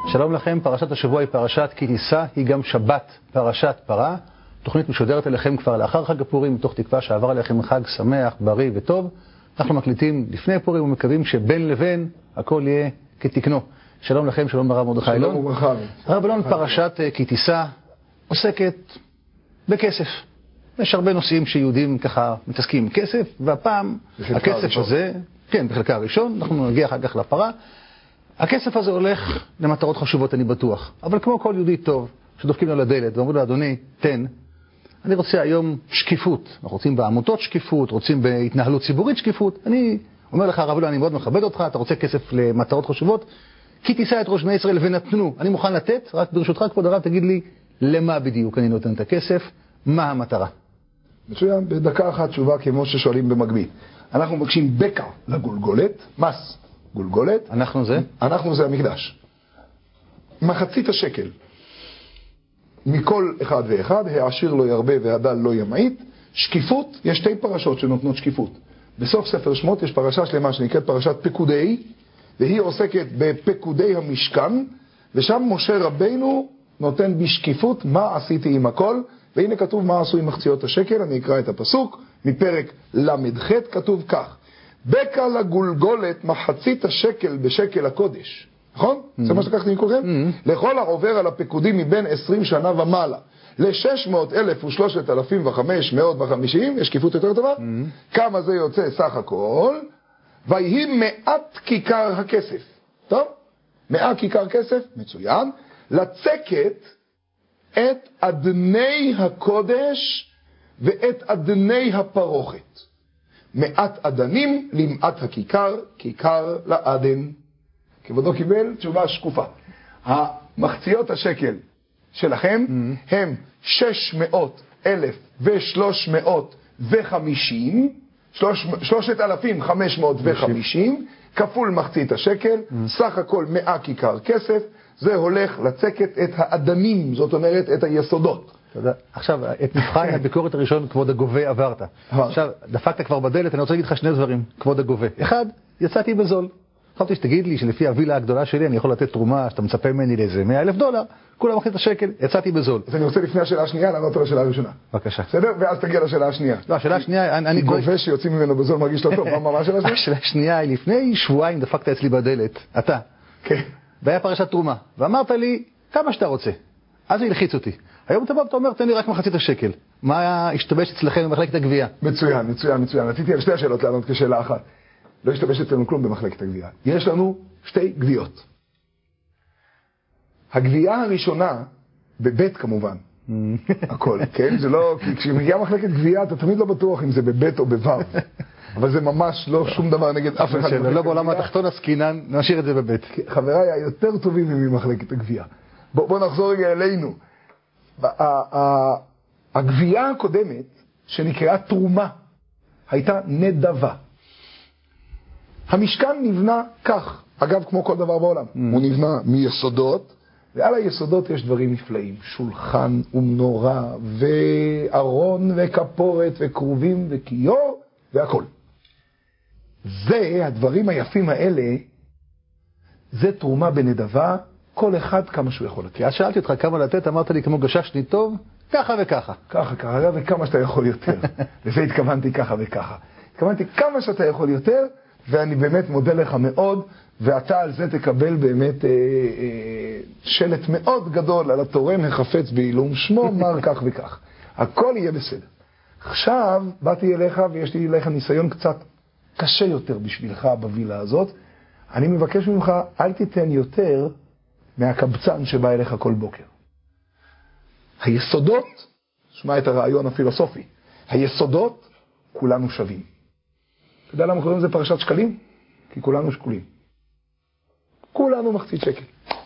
שלום לכם, פרשת השבוע היא פרשת כי תישא, היא גם שבת, פרשת פרה. תוכנית משודרת אליכם כבר לאחר חג הפורים, מתוך תקווה שעבר עליכם חג שמח, בריא וטוב. אנחנו מקליטים לפני פורים ומקווים שבין לבין הכל יהיה כתקנו. שלום לכם, שלום הרב מרדכי אילון. שלום וברכה. הרב אילון, פרשת כי תישא עוסקת בכסף. יש הרבה נושאים שיהודים ככה מתעסקים עם כסף, והפעם הכסף הזה, כן, בחלקה הראשון, אנחנו נגיע אחר כך לפרה. הכסף הזה הולך למטרות חשובות, אני בטוח. אבל כמו כל יהודי טוב, שדופקים לו לדלת ואומרים לו, אדוני, תן. אני רוצה היום שקיפות. אנחנו רוצים בעמותות שקיפות, רוצים בהתנהלות ציבורית שקיפות. אני אומר לך, הרב אילון, אני מאוד מכבד אותך, אתה רוצה כסף למטרות חשובות? כי תישא את ראש בני ישראל ונתנו. אני מוכן לתת, רק ברשותך, כבוד הרב, תגיד לי, למה בדיוק אני נותן את הכסף? מה המטרה? מצוין, בדקה אחת תשובה כמו ששואלים במקביל. אנחנו מבקשים בקע לגולגולת, מס גולגולת. אנחנו זה? אנחנו זה המקדש. מחצית השקל. מכל אחד ואחד, העשיר לא ירבה והדל לא ימעיט. שקיפות, יש שתי פרשות שנותנות שקיפות. בסוף ספר שמות יש פרשה שלמה שנקראת פרשת פקודי, והיא עוסקת בפקודי המשכן, ושם משה רבינו נותן בשקיפות מה עשיתי עם הכל, והנה כתוב מה עשו עם מחציות השקל. אני אקרא את הפסוק מפרק למ"ח, כתוב כך: בקע לגולגולת מחצית השקל בשקל הקודש. נכון? זה מה שלקחתי מכולכם? לכל העובר על הפקודים מבין 20 שנה ומעלה ל-600,000 ו-3,550, יש שקיפות יותר טובה? כמה זה יוצא סך הכל? ויהי 100 כיכר הכסף. טוב? 100 כיכר כסף, מצוין. לצקת את אדני הקודש ואת אדני הפרוכת. 100 אדנים למעט הכיכר, כיכר לאדן. כבודו קיבל תשובה שקופה. המחציות השקל שלכם הם 600,350, 3,550, כפול מחצית השקל, סך הכל 100 כיכר כסף, זה הולך לצקת את האדנים, זאת אומרת את היסודות. תודה. עכשיו, את מבחן הביקורת הראשון, כבוד הגובה, עברת. עכשיו, דפקת כבר בדלת, אני רוצה להגיד לך שני דברים, כבוד הגובה. אחד, יצאתי בזול. חשבתי שתגיד לי שלפי הווילה הגדולה שלי אני יכול לתת תרומה שאתה מצפה ממני לאיזה 100,000 דולר, כולם מחליט השקל, יצאתי בזול. אז אני רוצה לפני השאלה השנייה לענות על השאלה הראשונה. בבקשה. בסדר? ואז תגיע לשאלה השנייה. לא, השאלה השנייה, אני גובה שיוצאים ממנו בזול מרגיש לא טוב. מה השאלה השנייה? השאלה השנייה היא לפני שבועיים דפקת אצלי בדלת, אתה. כן. והיה פרשת תרומה, ואמרת לי כמה שאתה רוצה. אז היא לחיץ אותי. היום אתה בא ואתה אומר, תן לי רק מחצית השקל. מה השתבש אצלכם במחלקת הגבייה? מצוין. רציתי על שתי השאלות לענות כשאלה אחת. לא השתבש אצלנו כלום במחלקת הגבייה. יש לנו שתי גביות. הגבייה הראשונה, בבית כמובן, הכל, כן? זה לא, כי כשמגיעה מחלקת גבייה, אתה תמיד לא בטוח אם זה בבית או בוו. אבל זה ממש לא שום דבר נגד אף אחד. לא בעולם התחתון עסקינן, נשאיר את זה בבית. חבריי היותר טובים ממחלקת הגבייה. בואו נחזור רגע אלינו. הגבייה הקודמת, שנקראה תרומה, הייתה נדבה. המשכן נבנה כך, אגב כמו כל דבר בעולם, הוא נבנה מיסודות, ועל היסודות יש דברים נפלאים, שולחן ומנורה וארון וכפורת וכרובים וכיור והכל. זה, הדברים היפים האלה, זה תרומה בנדבה, כל אחד כמה שהוא יכול לתת. אז שאלתי אותך כמה לתת, אמרת לי כמו גששני טוב, ככה וככה. ככה, וכמה שאתה יכול יותר. לזה התכוונתי ככה וככה. התכוונתי כמה שאתה יכול יותר, ואני באמת מודה לך מאוד, ואתה על זה תקבל באמת שלט מאוד גדול על התורם החפץ בעילום שמו, מר כך וכך. הכל יהיה בסדר. עכשיו באתי אליך ויש לי אליך ניסיון קצת קשה יותר בשבילך בווילה הזאת. אני מבקש ממך, אל תיתן יותר מהקבצן שבא אליך כל בוקר. היסודות, שמע את הרעיון הפילוסופי, היסודות כולנו שווים. אתה יודע למה קוראים לזה פרשת שקלים? כי כולנו שקולים. כולנו מחצית שקל.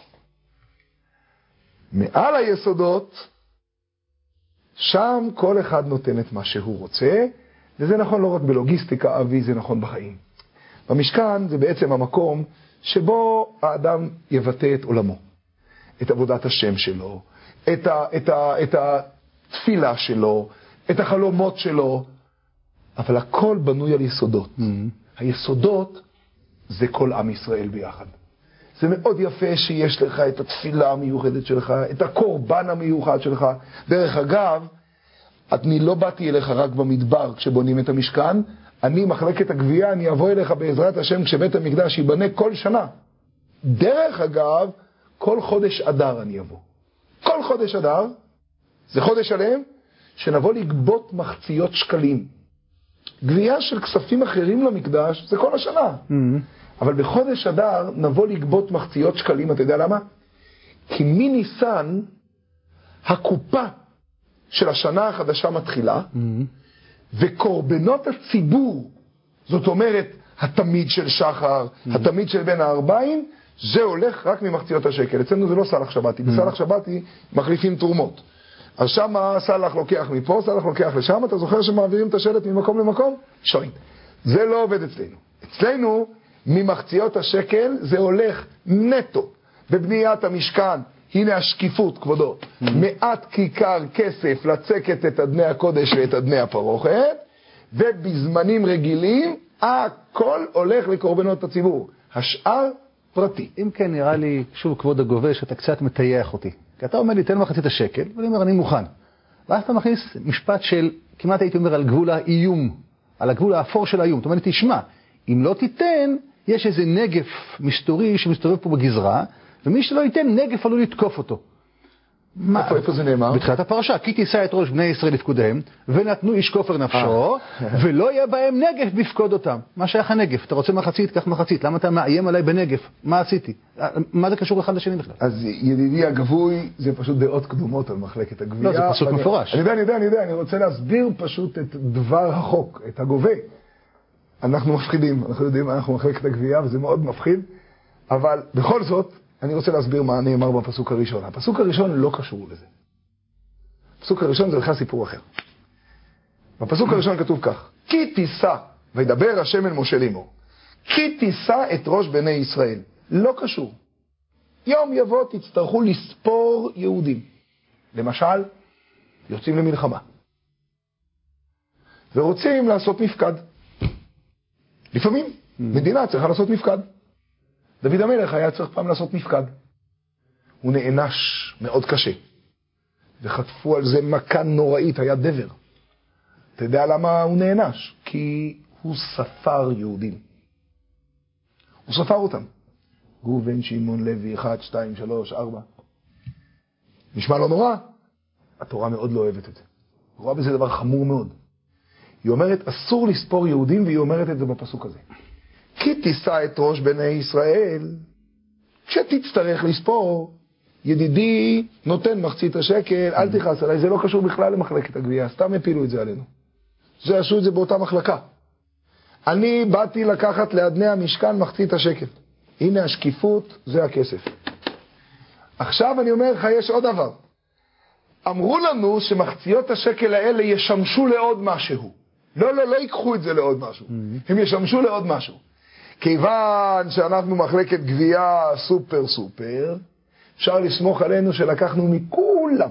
מעל היסודות, שם כל אחד נותן את מה שהוא רוצה, וזה נכון לא רק בלוגיסטיקה, אבי, זה נכון בחיים. במשכן זה בעצם המקום שבו האדם יבטא את עולמו, את עבודת השם שלו, את התפילה שלו, את החלומות שלו, אבל הכל בנוי על יסודות. היסודות זה כל עם ישראל ביחד. זה מאוד יפה שיש לך את התפילה המיוחדת שלך, את הקורבן המיוחד שלך. דרך אגב, אני לא באתי אליך רק במדבר כשבונים את המשכן, אני מחלקת הגבייה, אני אבוא אליך בעזרת השם כשבית המקדש ייבנה כל שנה. דרך אגב, כל חודש אדר אני אבוא. כל חודש אדר, זה חודש שלם, שנבוא לגבות מחציות שקלים. גבייה של כספים אחרים למקדש, זה כל השנה. אבל בחודש אדר נבוא לגבות מחציות שקלים, אתה יודע למה? כי מניסן, הקופה של השנה החדשה מתחילה, וקורבנות הציבור, זאת אומרת, התמיד של שחר, התמיד של בין הארבעים, זה הולך רק ממחציות השקל. אצלנו זה לא סלח שבתי, בסלח שבתי מחליפים תרומות. אז שמה סלח לוקח מפה, סלח לוקח לשם, אתה זוכר שמעבירים את השלט ממקום למקום? שוין. זה לא עובד אצלנו. אצלנו, ממחציות השקל זה הולך נטו בבניית המשכן. הנה השקיפות, כבודו. מעט כיכר כסף לצקת את אדני הקודש ואת אדני הפרוכת, ובזמנים רגילים, הכל הולך לקורבנות הציבור. השאר פרטי. אם כן, נראה לי, שוב, כבוד הגובה, שאתה קצת מטייח אותי. כי אתה אומר לי, תן מחצית השקל, ואני אומר, אני מוכן. ואז אתה מכניס משפט של, כמעט הייתי אומר, על גבול האיום, על הגבול האפור של האיום. זאת אומרת, תשמע, אם לא תיתן, יש איזה נגף מסתורי שמסתובב פה בגזרה, ומי שלא ייתן, נגף עלול לתקוף אותו. איפה זה נאמר? בתחילת הפרשה, כי תישא את ראש בני ישראל לפקודיהם, ונתנו איש כופר נפשו, ולא יהיה בהם נגף בפקוד אותם. מה שייך הנגף? אתה רוצה מחצית, קח מחצית. למה אתה מאיים עליי בנגף? מה עשיתי? מה זה קשור אחד לשני בכלל? אז ידידי הגבוי, זה פשוט דעות קדומות על מחלקת הגבייה. לא, זה פסוק מפורש. אני יודע, אני רוצה להסביר פשוט את דבר החוק, את הגובה. אנחנו מפחידים, אנחנו יודעים, אנחנו מחלקת הגבייה, וזה מאוד מפחיד, אבל בכל זאת, אני רוצה להסביר מה נאמר בפסוק הראשון. הפסוק הראשון לא קשור לזה. הפסוק הראשון זה בכלל סיפור אחר. בפסוק הראשון כתוב כך, כי תישא, וידבר השם אל משה לאמור, כי תישא את ראש בני ישראל. לא קשור. יום יבוא תצטרכו לספור יהודים. למשל, יוצאים למלחמה. ורוצים לעשות מפקד. לפעמים, מדינה צריכה לעשות מפקד. דוד המלך היה צריך פעם לעשות מפקד. הוא נענש מאוד קשה. וחטפו על זה מכה נוראית, היה דבר. אתה יודע למה הוא נענש? כי הוא ספר יהודים. הוא ספר אותם. גובן, שמעון, לוי, 1, 2, 3, 4. נשמע לא נורא? התורה מאוד לא אוהבת את זה. היא רואה בזה דבר חמור מאוד. היא אומרת, אסור לספור יהודים, והיא אומרת את זה בפסוק הזה. כי תישא את ראש בני ישראל, כשתצטרך לספור, ידידי נותן מחצית השקל, אל תכעס עליי, זה לא קשור בכלל למחלקת הגבייה, סתם הפילו את זה עלינו. זה עשו את זה באותה מחלקה. אני באתי לקחת לאדני המשכן מחצית השקל. הנה השקיפות, זה הכסף. עכשיו אני אומר לך, יש עוד דבר. אמרו לנו שמחציות השקל האלה ישמשו לעוד משהו. לא ייקחו את זה לעוד משהו. הם ישמשו לעוד משהו. כיוון שאנחנו מחלקת גבייה סופר, אפשר לסמוך עלינו שלקחנו מכולם.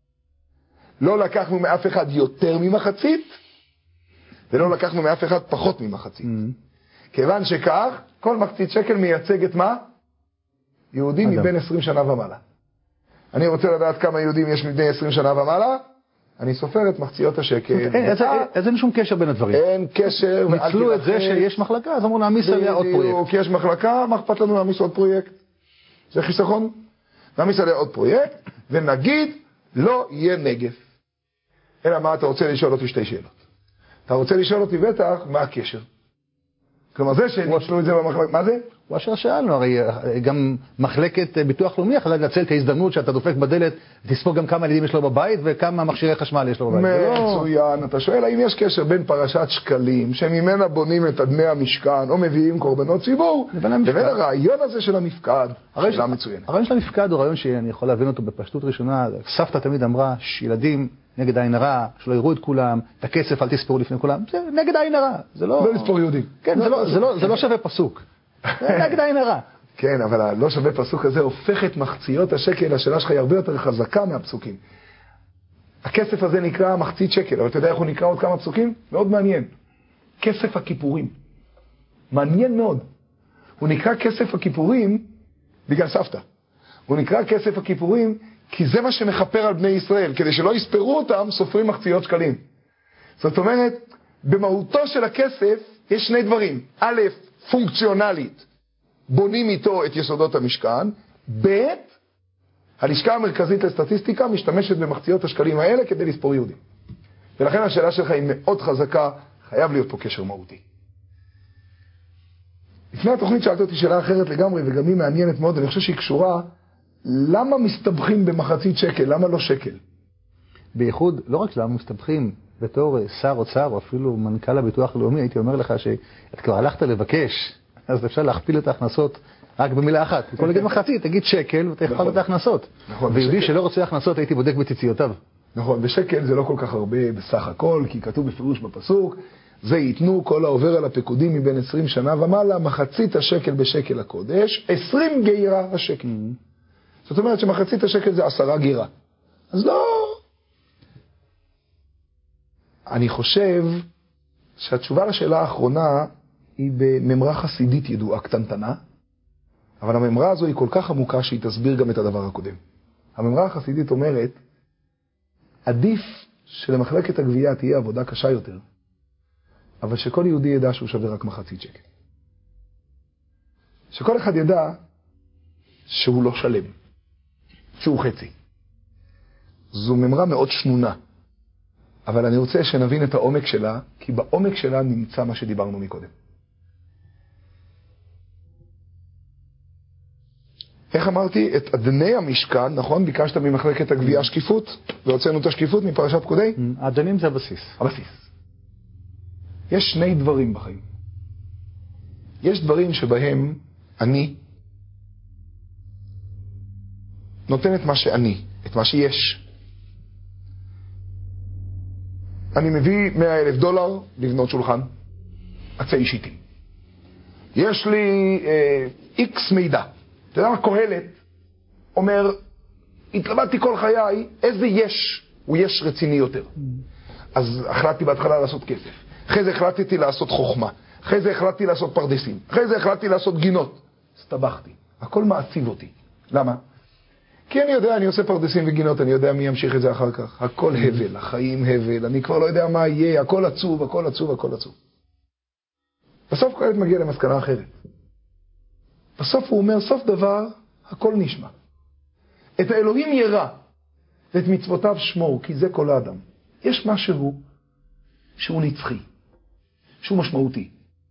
לא לקחנו מאף אחד יותר ממחצית, ולא לקחנו מאף אחד פחות ממחצית. כיוון שכך, כל מחצית שקל מייצג את מה? יהודים מבין 20 שנה ומעלה. אני רוצה לדעת כמה יהודים יש מבין 20 שנה ומעלה, אני סופר את מחציות השקל. אז אין שום קשר בין הדברים. אין קשר. ניצלו את זה שיש מחלקה, אז אמרו להעמיס עליה עוד פרויקט. כי יש מחלקה, מה אכפת לנו להעמיס עוד פרויקט? זה חיסכון. להעמיס עליה עוד פרויקט, ונגיד, לא יהיה נגף. אלא מה אתה רוצה לשאול אותי שתי שאלות. אתה רוצה לשאול אותי בטח, מה הקשר? כלומר זה שניצלו את זה במחלקה, מה זה? הוא אשר שאלנו, הרי גם מחלקת ביטוח לאומי יכולה לנצל את ההזדמנות שאתה דופק בדלת, תספור גם כמה ילדים יש לו בבית וכמה מכשירי חשמל יש לו בבית. מצוין, אתה שואל האם יש קשר בין פרשת שקלים, שממנה בונים את אדני המשכן, או מביאים קורבנות ציבור, לבין הרעיון הזה של המפקד, שאלה מצוינת. הרעיון של המפקד הוא רעיון שאני יכול להבין אותו בפשטות ראשונה, סבתא תמיד אמרה, ילדים נגד העין הרע, שלא יראו את כולם, את הכסף אל תספרו לפני כולם, זה נגד העין הרע, זה לא לספור יהודים. כן, זה לא שווה פסוק. נגד העין הרע. כן, אבל הלא שווה פסוק הזה הופך את מחציות השקל, השאלה שלך היא הרבה יותר חזקה מהפסוקים. הכסף הזה נקרא מחצית שקל, אבל אתה יודע איך הוא נקרא עוד כמה פסוקים? מאוד מעניין. כסף הכיפורים. מעניין מאוד. הוא נקרא כסף הכיפורים, בגלל סבתא. הוא נקרא כסף הכיפורים, כי זה מה שמחפר על בני ישראל. כדי שלא יספרו אותם, סופרים מחציות שקלים. זאת אומרת, במהותו של הכסף יש שני דברים. א', פונקציונלית, בונים איתו את יסודות המשכן. ב', הלשכה המרכזית לסטטיסטיקה משתמשת במחציות השקלים האלה כדי לספור יהודים. ולכן השאלה שלך היא מאוד חזקה, חייב להיות פה קשר מהותי. לפני התוכנית שאלת אותי שאלה אחרת לגמרי, וגם היא מעניינת מאוד, אני חושב שהיא קשורה, למה מסתבכים במחצית שקל? למה לא שקל? בייחוד, לא רק למה מסתבכים, בתור שר אוצר, או אפילו מנכ"ל הביטוח הלאומי, הייתי אומר לך שאת כבר הלכת לבקש, אז אפשר להכפיל את ההכנסות רק במילה אחת. בכל נגיד מחצית, תגיד שקל, ואתה יכול את ההכנסות. נכון. ויהודי שלא רוצה הכנסות, הייתי בודק בציציותיו. נכון, ושקל זה לא כל כך הרבה בסך הכל, כי כתוב בפירוש בפסוק, זה ייתנו כל העובר על הפקודים מבין 20 שנה ומעלה, מחצית השקל בשקל הקודש, 20 גירה השקל. זאת אומרת שמחצית השקל זה 10 גירה. אז לא... אני חושב שהתשובה לשאלה האחרונה היא בממרה חסידית ידועה קטנטנה, אבל הממרה הזו היא כל כך עמוקה שהיא תסביר גם את הדבר הקודם. הממרה החסידית אומרת, עדיף שלמחלקת הגבייה תהיה עבודה קשה יותר, אבל שכל יהודי ידע שהוא שווה רק מחצית שקל. שכל אחד ידע שהוא לא שלם, שהוא חצי. זו ממרה מאוד שנונה, אבל אני רוצה שנבין את העומק שלה, כי בעומק שלה נמצא מה שדיברנו מקודם. איך אמרתי? את אדני המשכן, נכון? ביקשת ממחלקת הגבייה שקיפות, והוצאנו את השקיפות מפרשת פקודי? אדנים זה הבסיס. הבסיס. יש שני דברים בחיים. יש דברים שבהם אני נותן את מה שאני, את מה שיש. אני מביא $100,000 לבנות שולחן, עצי שיטים. יש לי X מידע. אתה יודע מה? קהלת אומר, התלבטתי כל חיי, איזה יש? הוא יש רציני יותר. אז החלטתי בהתחלה לעשות כסף. אחרי זה החלטתי לעשות חוכמה. אחרי זה החלטתי לעשות פרדסים. אחרי זה החלטתי לעשות גינות. הסתבכתי. הכל מעציב אותי. למה? כי אני יודע, אני עושה פרדסים וגינות, אני יודע מי ימשיך את זה אחר כך. הכל הבל, החיים הבל, אני כבר לא יודע מה יהיה, הכל עצוב, הכל עצוב, הכל עצוב. בסוף קהלת מגיע למסקנה אחרת. בסוף הוא אומר, סוף דבר, הכל נשמע. את האלוהים ירא, ואת מצוותיו שמור, כי זה כל האדם. יש משהו שהוא נצחי, שהוא משמעותי,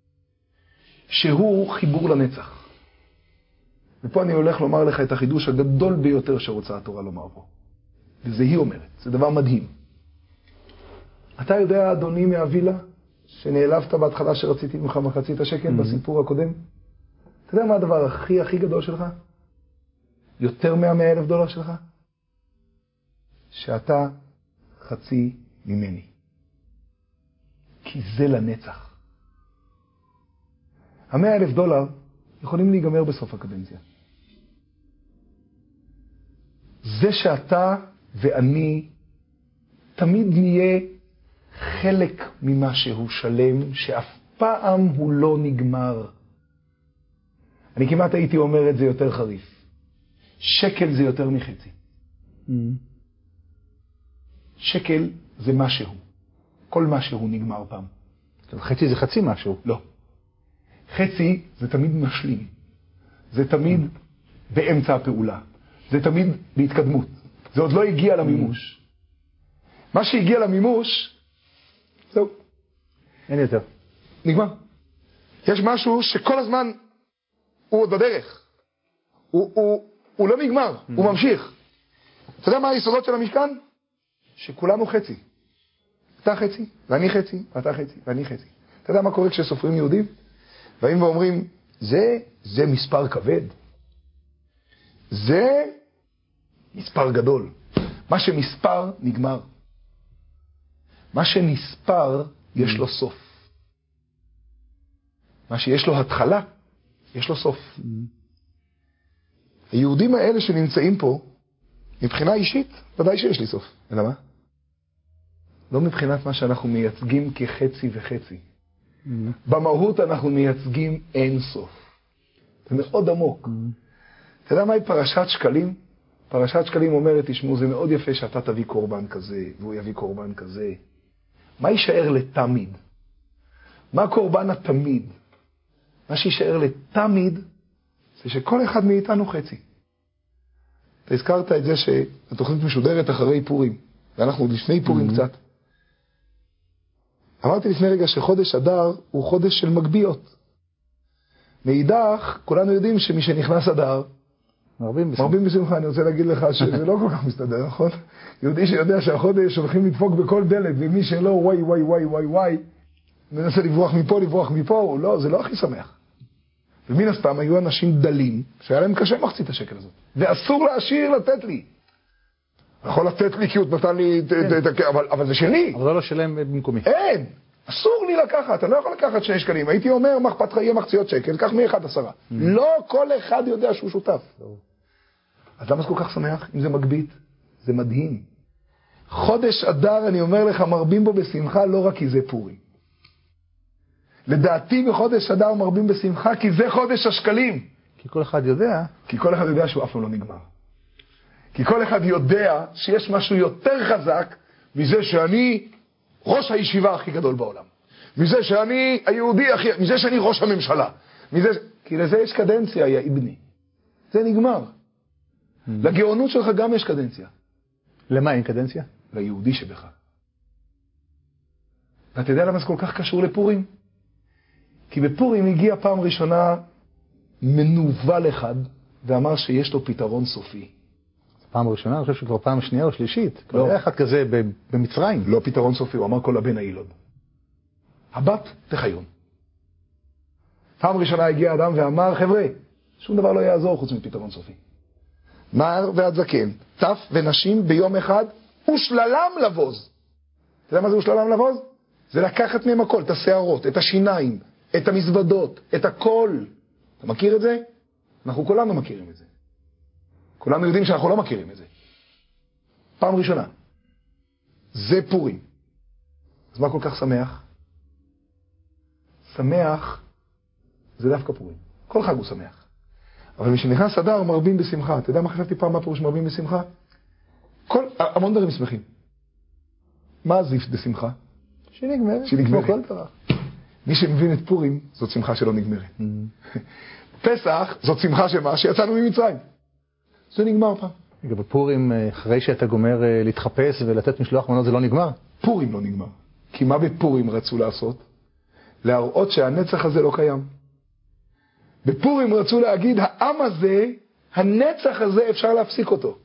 שהוא חיבור לנצח. ופה אני הולך לומר לך את החידוש הגדול ביותר שרוצה התורה לומר פה. וזה היא אומרת, זה דבר מדהים. אתה יודע, אדוני מהווילה, שנעלבת בהתחלה שרציתי ממך מחצית השקל בסיפור הקודם? אתה יודע מה הדבר הכי גדול שלך? יותר $100,000 שלך? שאתה חצי ממני. כי זה לנצח. $100,000 יכולים להיגמר בסוף הקדנציה. זה שאתה ואני תמיד נהיה חלק ממשהו שלם, שאף פעם הוא לא נגמר. אני כמעט הייתי אומר את זה יותר חריף. שקל זה יותר מחצי. שקל זה משהו. כל משהו נגמר פעם. חצי זה חצי משהו. לא. חצי זה תמיד משלים. זה תמיד באמצע הפעולה. זה תמיד בהתקדמות. זה עוד לא הגיע למימוש. מה שהגיע למימוש, זהו. אין יותר. נגמר. יש משהו שכל הזמן הוא עוד בדרך. הוא לא נגמר, הוא ממשיך. אתה יודע מה היסודות של המשכן? שכולנו חצי. אתה חצי, ואני חצי, ואתה חצי, ואני חצי. אתה יודע מה קורה כשסופרים יהודים? באים ואומרים, זה מספר כבד. זה מספר גדול. מה שמספר נגמר. מה שנספר יש לו סוף. מה שיש לו התחלה, יש לו סוף. היהודים האלה שנמצאים פה, מבחינה אישית, ודאי שיש לי סוף. ולמה? לא מבחינת מה שאנחנו מייצגים כחצי וחצי. במהות אנחנו מייצגים אין סוף. זה מאוד עמוק. אתה יודע מהי פרשת שקלים? פרשת שקלים אומרת, תשמעו, זה מאוד יפה שאתה תביא קורבן כזה, והוא יביא קורבן כזה. מה יישאר לתמיד? מה קורבן התמיד? מה שישאר לתמיד, זה שכל אחד מאיתנו חצי. אתה הזכרת את זה שהתוכנית משודרת אחרי פורים, ואנחנו עוד לפני פורים קצת. אמרתי לפני רגע שחודש אדר הוא חודש של מגביות. מאידך, כולנו יודעים שמי שנכנס אדר, מרבים בשמחה. אני רוצה להגיד לך שזה לא כל כך מסתדר, נכון? יהודי שיודע שהחודש הולכים לדפוק בכל דלת, ומי שלא וואי וואי וואי וואי וואי, מנסה לברוח מפה, לא, זה לא הכי שמח. ומן הסתם היו אנשים דלים, שהיה להם קשה מחצית השקל הזאת. ואסור להשאיר לתת לי. יכול לתת לי כי הוא נתן לי, אבל זה שלי. אבל לא שלם במקומי. אין, אסור לי לקחת, אני לא יכול לקחת 2 שקלים. הייתי אומר, מה אכפת לך, יהיה מחציות שקל, קח מ1 10. לא כל אחד יודע שהוא שותף. אז למה זה כל כך שמח אם זה מגבית? זה מדהים. חודש אדר, אני אומר לך, מרבים בו בשמחה, לא רק כי זה פורים. לדעתי בחודש אדר מרבים בשמחה, כי זה חודש השקלים. כי כל אחד יודע. כי כל אחד יודע שהוא אף פעם לא נגמר. כי כל אחד יודע שיש משהו יותר חזק מזה שאני ראש הישיבה הכי גדול בעולם. מזה שאני היהודי הכי, מזה שאני ראש הממשלה. כי לזה יש קדנציה, יא אבני. זה נגמר. לגאונות שלך גם יש קדנציה. למה אין קדנציה? ליהודי שבך. ואתה יודע למה זה כל כך קשור לפורים? כי בפורים הגיע פעם ראשונה מנוול אחד ואמר שיש לו פתרון סופי. פעם ראשונה? אני חושב שכבר פעם שנייה או שלישית. כבר היה אחד כזה במצרים. לא פתרון סופי, הוא אמר כל הבן הילוד. הבת תחיון. פעם ראשונה הגיע אדם ואמר, חבר'ה, שום דבר לא יעזור חוץ מפתרון סופי. נער ועד זקן, טף ונשים ביום אחד, ושללם לבוז. אתה יודע מה זה ושללם לבוז? זה לקחת מהם הכל, את השערות, את השיניים, את המזוודות, את הכל. אתה מכיר את זה? אנחנו כולנו מכירים את זה. כולנו יודעים שאנחנו לא מכירים את זה. פעם ראשונה. זה פורים. אז מה כל כך שמח? שמח זה דווקא פורים. כל חג הוא שמח. אבל מי שנכנס אדר מרבים בשמחה. אתה יודע מה חשבתי פעם מה פירוש מרבים בשמחה? המון דברים שמחים. מה הזיף בשמחה? שנגמרת. כל דבר. מי שמבין את פורים, זאת שמחה שלא נגמרת. פסח, זאת שמחה שמה? שיצאנו ממצרים. זה נגמר פעם. בפורים, אחרי שאתה גומר להתחפש ולתת משלוח מנות, זה לא נגמר? פורים לא נגמר. כי מה בפורים רצו לעשות? להראות שהנצח הזה לא קיים. בפורים רצו להגיד, העם הזה, הנצח הזה, אפשר להפסיק אותו.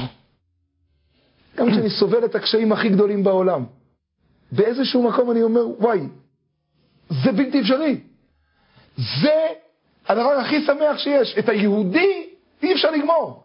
גם כשאני סובל את הקשיים הכי גדולים בעולם. באיזשהו מקום אני אומר, וואי, זה בלתי אפשרי. זה הדבר הכי שמח שיש. את היהודי אי אפשר לגמור.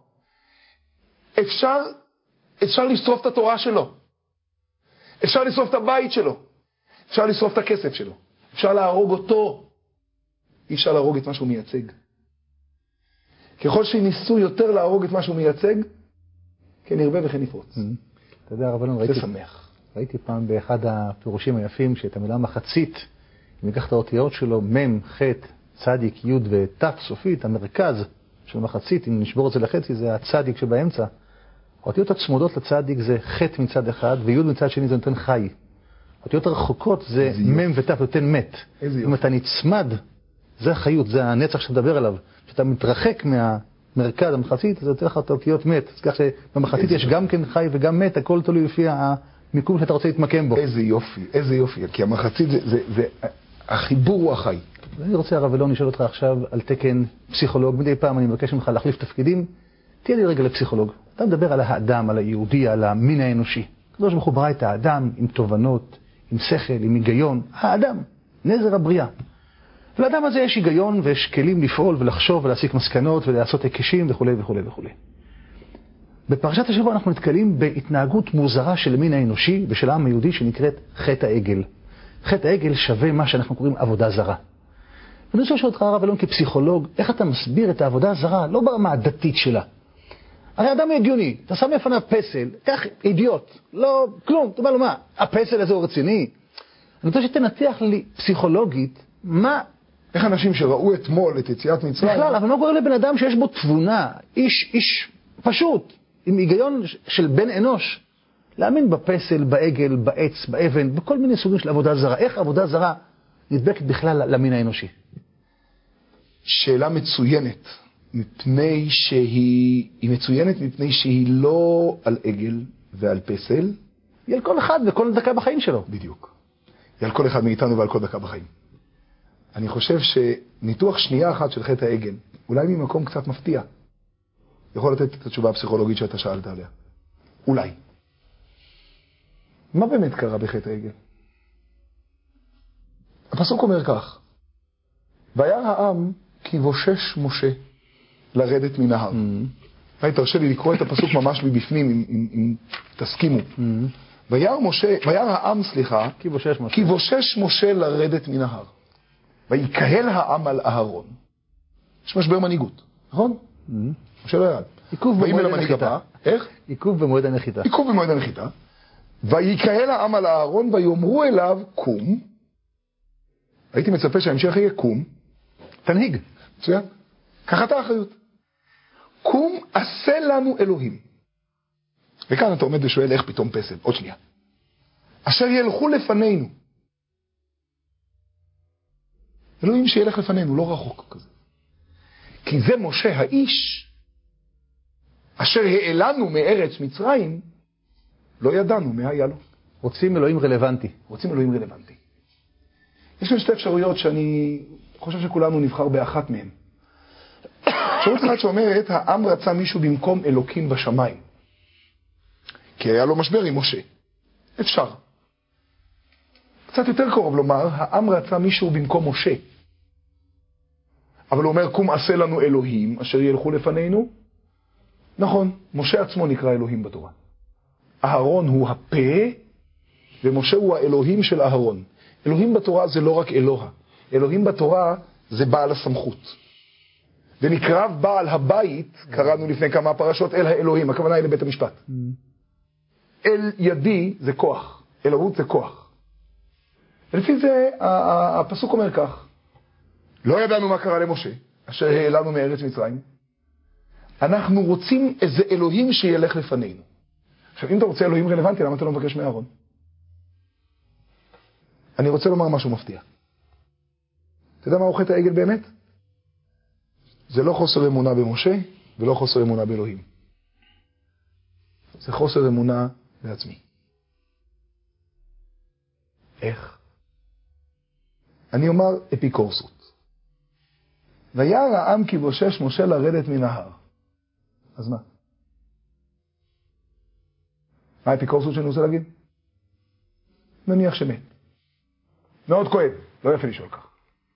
אפשר לשרוף את התורה שלו. אפשר לשרוף את הבית שלו. אפשר לשרוף את הכסף שלו. אפשר להרוג אותו. אי אפשר להרוג את מה שהוא מייצג. ככל שניסו יותר להרוג את מה שהוא מייצג, כן ירבה וכן יפרוץ. אתה יודע, רב אלון, ראיתי פעם באחד הפירושים היפים שאת המילה מחצית, אם ניקח את האותיות שלו, מם, חט, צדיק, י' ות' סופית, המרכז של מחצית, אם נשבור את זה לחצי, זה הצדיק שבאמצע. האותיות הצמודות לצדיק זה חט מצד אחד, וי' מצד שני זה נותן חי. האותיות הרחוקות זה מם ות' נותן מת. אם אתה נצמד, זה החיות, זה הנצח שאתה מדבר עליו. כשאתה מתרחק מהמרכז, המחצית, זה יותר לך את האותיות מת. אז כך שבמחצית יש גם כן חי וגם מת, הכל תלוי לפי המיקום שאתה רוצה להתמקם בו. איזה יופי, איזה יופי. כי המחצית זה החיבור הוא החי. אני רוצה, הרב אלון, לשאול אותך עכשיו על תקן פסיכולוג. מדי פעם אני מבקש ממך להחליף תפקידים. תהיה לי רגע לפסיכולוג. אתה מדבר על האדם, על היהודי, על המין האנושי. הקדוש ברוך הוא ברא את האדם עם תובנות, עם שכל, עם היגיון. האדם, נזר הבריאה. ולאדם הזה יש היגיון ויש כלים לפעול ולחשוב ולהסיק מסקנות ולעשות היקשים וכו' וכו' וכו'. בפרשת השבוע אנחנו נתקלים בהתנהגות מוזרה של המין האנושי ושל העם היהודי שנקראת חטא העגל. חטא העגל שווה מה שאנחנו קוראים עבודה זרה. ואני רוצה לשאול אותך, הרב אלון, כפסיכולוג, איך אתה מסביר את העבודה הזרה, לא ברמה הדתית שלה. הרי אדם הגיוני, אתה שם לפניו פסל, כך אידיוט, לא כלום, אתה אומר לו מה, הפסל הזה הוא רציני? אני רוצה שתנתח לי פסיכולוגית, מה איך אנשים שראו אתמול את יציאת מצרים... בכלל, אבל מה קורה לבן אדם שיש בו תבונה, איש פשוט, עם היגיון של בן אנוש, להאמין בפסל, בעגל, בעץ, באבן, בכל מיני סוגים של עבודה זרה. איך עבודה זרה נדבקת בכלל למין האנושי? שאלה מצוינת, מפני שהיא מצוינת מפני שהיא לא על עגל ועל פסל. היא על כל אחד וכל דקה בחיים שלו. בדיוק. היא על כל אחד מאיתנו ועל כל דקה בחיים. אני חושב שניתוח שנייה אחת של חטא העגל, אולי ממקום קצת מפתיע, יכול לתת את התשובה הפסיכולוגית שאתה שאלת עליה. אולי. מה באמת קרה בחטא העגל? הפסוק אומר כך, וירא העם כי בושש משה לרדת מן ההר. תרשה לי לקרוא את הפסוק ממש מבפנים, אם תסכימו. וירא העם, כי בושש משה לרדת מן ההר. ויקהל העם על אהרון. יש משבר מנהיגות, נכון? משה לא ירד. עיכוב במועד הנחיתה. איך? עיכוב במועד הנחיתה. עיכוב במועד הנחיתה. ויקהל העם על אהרון ויאמרו אליו קום. הייתי מצפה שההמשך יהיה קום. תנהיג. מצוין. קח את האחריות. קום עשה לנו אלוהים. וכאן אתה עומד ושואל איך פתאום פסל. עוד שנייה. אשר ילכו לפנינו. אלוהים שילך לפנינו, לא רחוק כזה. כי זה משה האיש, אשר העלנו מארץ מצרים, לא ידענו מה היה לו. רוצים אלוהים רלוונטי. רוצים אלוהים רלוונטי. יש לנו שתי אפשרויות שאני חושב שכולנו נבחר באחת מהן. אפשרות אחת שאומרת, העם רצה מישהו במקום אלוקים בשמיים. כי היה לו משבר עם משה. אפשר. קצת יותר קרוב לומר, העם רצה מישהו במקום משה. אבל הוא אומר, קום עשה לנו אלוהים, אשר ילכו לפנינו. נכון, משה עצמו נקרא אלוהים בתורה. אהרון הוא הפה, ומשה הוא האלוהים של אהרון. אלוהים בתורה זה לא רק אלוה. אלוהים בתורה זה בעל הסמכות. ונקרא בעל הבית, קראנו לפני כמה פרשות, אל האלוהים. הכוונה היא לבית המשפט. אל ידי זה כוח. אלוהות זה כוח. ולפי זה הפסוק אומר כך, לא ידענו מה קרה למשה, אשר העלנו מארץ מצרים. אנחנו רוצים איזה אלוהים שילך לפנינו. עכשיו, אם אתה רוצה אלוהים רלוונטי, למה אתה לא מבקש מאהרון? אני רוצה לומר משהו מפתיע. אתה יודע מה הוא חטא העגל באמת? זה לא חוסר אמונה במשה, ולא חוסר אמונה באלוהים. זה חוסר אמונה בעצמי. איך? אני אומר אפיקורסות. וירא העם כי בושש משה לרדת מן ההר. אז מה? מה האפיקורסות שאני רוצה להגיד? נניח שמת. מאוד כואב, לא יפה לשאול כך.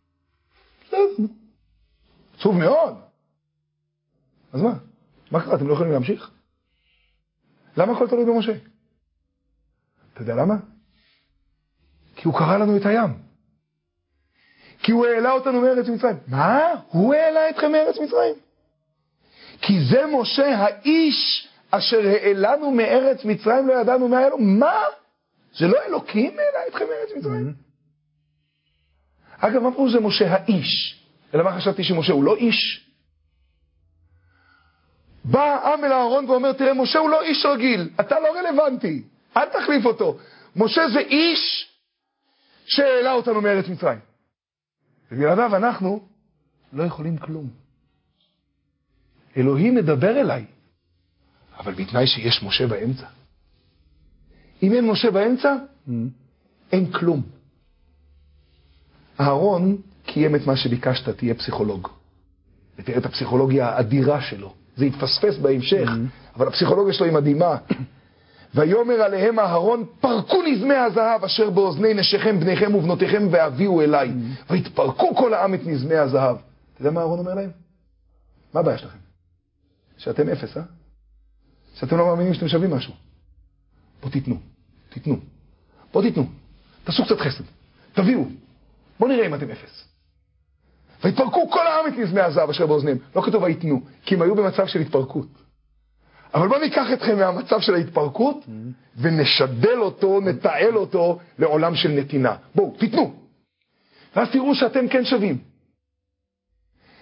עצוב מאוד. אז מה? מה קרה? אתם לא יכולים להמשיך? למה הכל תלוי במשה? אתה יודע למה? כי הוא קרא לנו את הים. כי הוא העלה אותנו מארץ מצרים. מה? הוא העלה אתכם מארץ מצרים. כי זה משה האיש אשר העלנו מארץ מצרים, לא ידענו מה היה לו. מה? זה לא אלוקים העלה אתכם מארץ מצרים? אגב, מה פה זה משה האיש? אלא מה חשבתי שמשה הוא לא איש? בא העם אל אהרון ואומר, תראה, משה הוא לא איש רגיל, אתה לא רלוונטי, אל תחליף אותו. משה זה איש שהעלה אותנו מארץ מצרים. ובלעדיו אנחנו לא יכולים כלום. אלוהים מדבר אליי, אבל בתנאי שיש משה באמצע. אם אין משה באמצע, אין כלום. אהרון קיים את מה שביקשת, תהיה פסיכולוג. ותראה את הפסיכולוגיה האדירה שלו. זה יתפספס בהמשך, אבל הפסיכולוגיה שלו היא מדהימה. ויאמר עליהם אהרון, פרקו נזמי הזהב אשר באוזני נשיכם, בניכם ובנותיכם, והביאו אליי. והתפרקו כל העם את נזמי הזהב. אתה יודע מה אהרון אומר להם? מה הבעיה שלכם? שאתם אפס, שאתם לא מאמינים שאתם שווים משהו. בוא תיתנו. בוא תיתנו. תעשו קצת חסד. תביאו. בוא נראה אם אתם אפס. והתפרקו כל העם את נזמי הזהב אשר באוזניהם. לא כתוב ויתנו, כי הם היו במצב של התפרקות. אבל בוא ניקח אתכם מהמצב של ההתפרקות, ונשדל אותו, נתעל אותו לעולם של נתינה. בואו, תיתנו. ואז תראו שאתם כן שווים.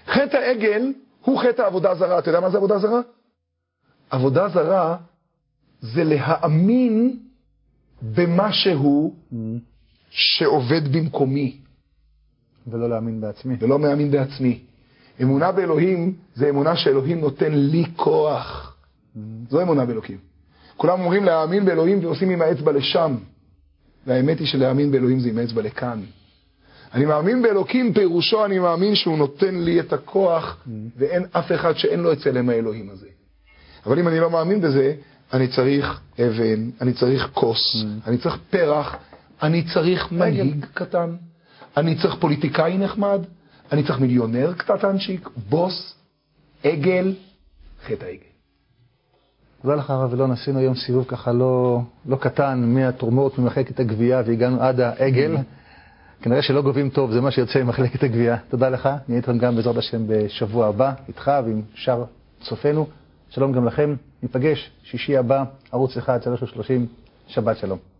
חטא העגל הוא חטא העבודה זרה. אתה יודע מה זה עבודה זרה? עבודה זרה זה להאמין במשהו שעובד במקומי. ולא להאמין בעצמי. ולא מאמין בעצמי. אמונה באלוהים זה אמונה שאלוהים נותן לי כוח. זו אמונה באלוהים. כולם אומרים להאמין באלוהים ועושים עם האצבע לשם. והאמת היא שלהאמין באלוהים זה עם האצבע לכאן. אני מאמין באלוהים, פירושו אני מאמין שהוא נותן לי את הכוח, ואין אף אחד שאין לו אצלם האלוהים הזה. אבל אם אני לא מאמין בזה, אני צריך אבן, אני צריך כוס, אני צריך פרח, אני צריך מנהיג קטן, אני צריך פוליטיקאי נחמד, אני צריך מיליונר קטנצ'יק, בוס, עגל, חטא העגל. תודה לך הרב אלון, עשינו היום סיבוב ככה לא קטן מהתרומות ממחלקת הגבייה והגענו עד העגל. כנראה שלא גובים טוב, זה מה שיוצא ממחלקת הגבייה. תודה לך, נהיה איתכם גם בעזרת השם בשבוע הבא, איתך ועם שאר צופינו. שלום גם לכם, ניפגש שישי הבא, ערוץ 1, 3:30, שבת שלום.